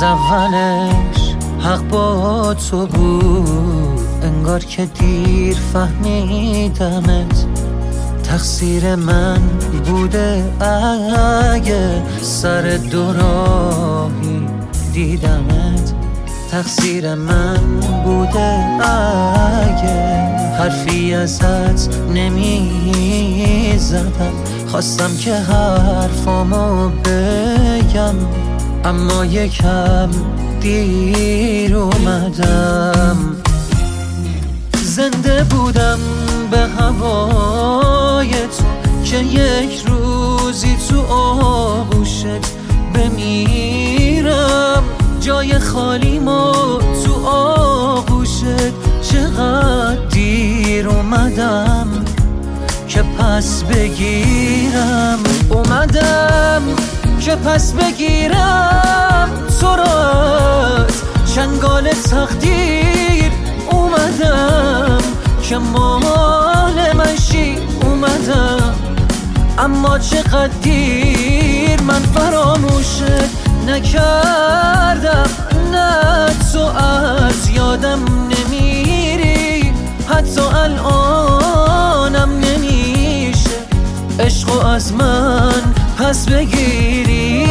از اولش حق با تو بود، انگار که دیر فهمیدمت. تقصیر من بوده اگه سر دو راهی دیدمت. تقصیر من بوده اگه حرفی ازت نمی زدم. خواستم که حرفامو بگم اما یکم دیر اومدم. زنده بودم به هوای تو که یک روزی تو آغوشت بمیرم. جای خالیمو تو آغوشت چقدر دیر اومدم که پس بگیرم. اومدم که پس بگیرم تو را از چنگال تقدیر. اومدم که مال من شی. اومدم اما چقدر دیر من فراموشت نکردم. نه تو از یادم نمیری، حتی الانم نمیشه عشقو از من پس بگیری.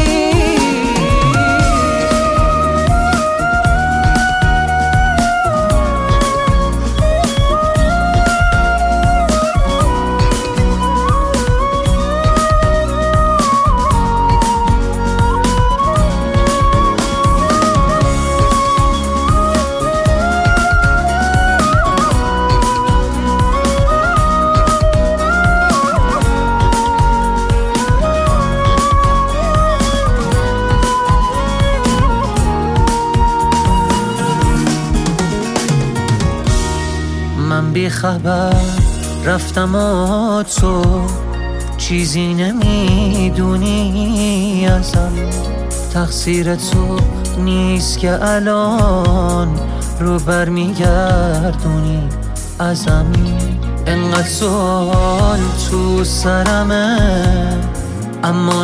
من بی خبر رفتم و تو چیزی نمیدونی ازم. تقصیر تو نیست که الان رو برمیگردونی ازم. انقدر سوال تو سرمه اما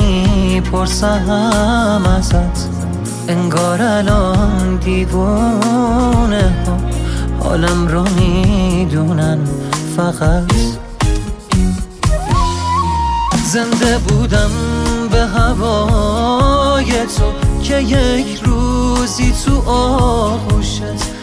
نمیپرسم ازت. انگار الان دیوونه ها حالم رو میدونن فقط. زنده بودم به هوای تو که یک روزی تو آغوشت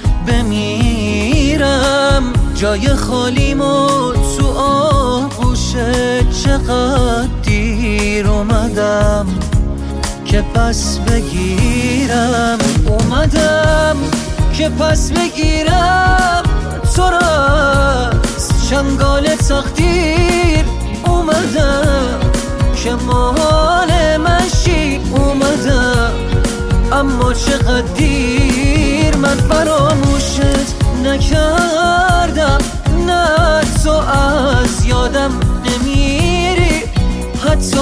بمیرم. جای خالیمو تو آغوشت چقدر دیر اومدم که پس بگیرم. اومدم که پس بگیرم تو را از چنگال تقدیر. اومدم که مال من شی. اومدم اما چقدر دیر من فراموشت نکردم. نه تو از یادم نمیری، حتی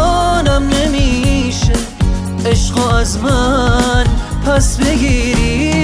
الانم نمیشه عشقو از من پس بگیری.